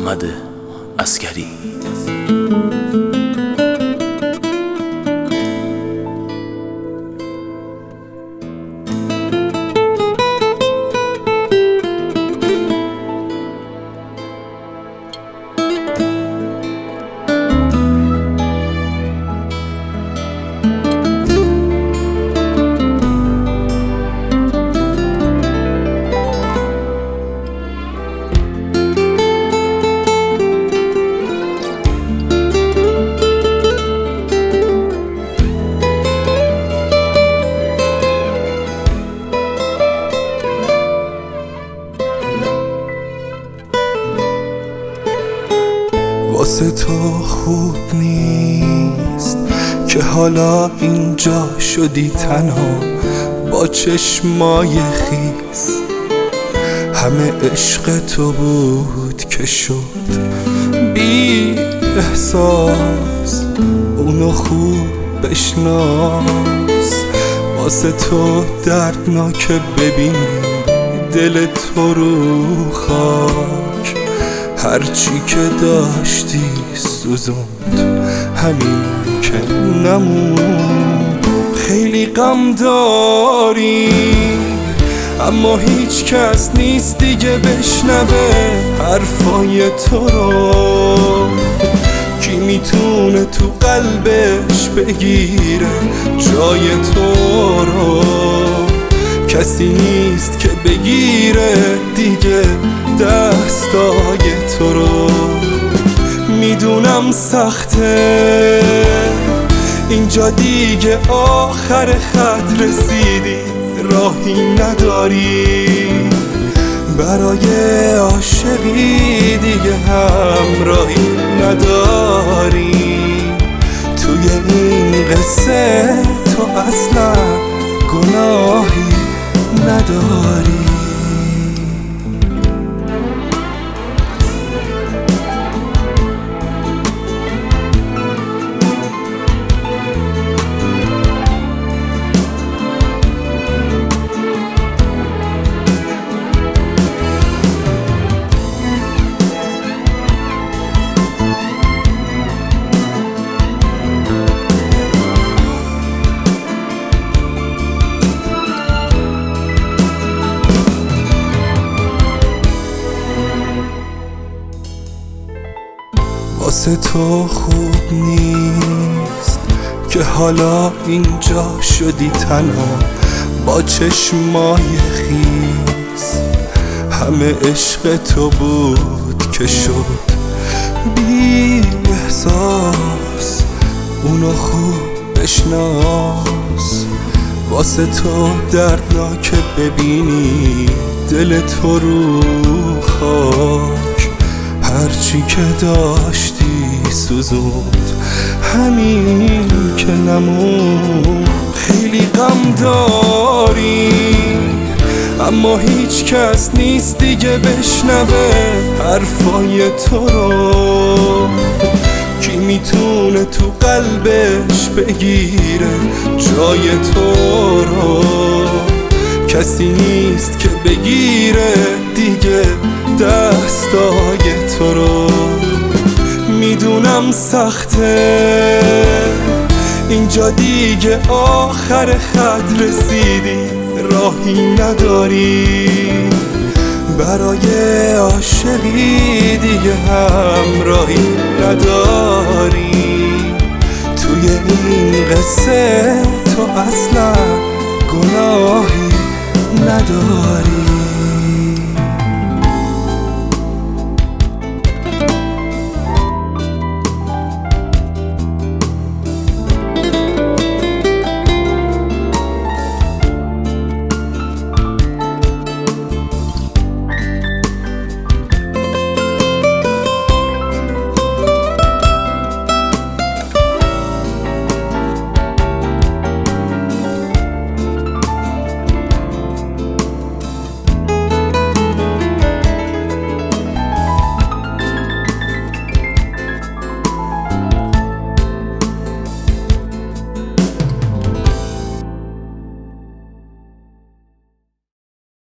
محمد عسگری. واسه تو خوب نیست که حالا اینجا شدی تنها با چشمای خیس. همه عشق تو بود که شد بی احساس، اونو خوب بشناس. واسه تو دردناکه ببینی دل تو رو خاک، هرچی که داشتی سوزوند همین که نموند. خیلی غم داری اما هیچ کس نیست دیگه بشنوه حرفای تو رو. کی میتونه تو قلبش بگیره جای تو رو؟ کسی نیست که بگیره دیگه دستای تو رو. میدونم سخته اینجا دیگه آخر خط رسیدی، راهی نداری برای عاشقی دیگه همراهی نداری. توی این قصه تو اصلا گناهی نداری. واسه تو خوب نیست که حالا اینجا شدی تنها با چشمای خیس. همه عشق تو بود که شد بی احساس، اونو خوب بشناس. واسه تو دردناکه ببینی دل تو رو خاک، هرچی که داشتی سوزوند همین که نموند. خیلی غم داری اما هیچ کس نیست دیگه بشنوه حرفای تو رو. کی میتونه تو قلبش بگیره جای تو رو؟ کسی نیست که بگیره دیگه دستای تو رو. میدونم سخته اینجا دیگه آخر خط رسیدی، راهی نداری برای عاشقی دیگه همراهی نداری. توی این قصه تو اصلا گناهی نداری.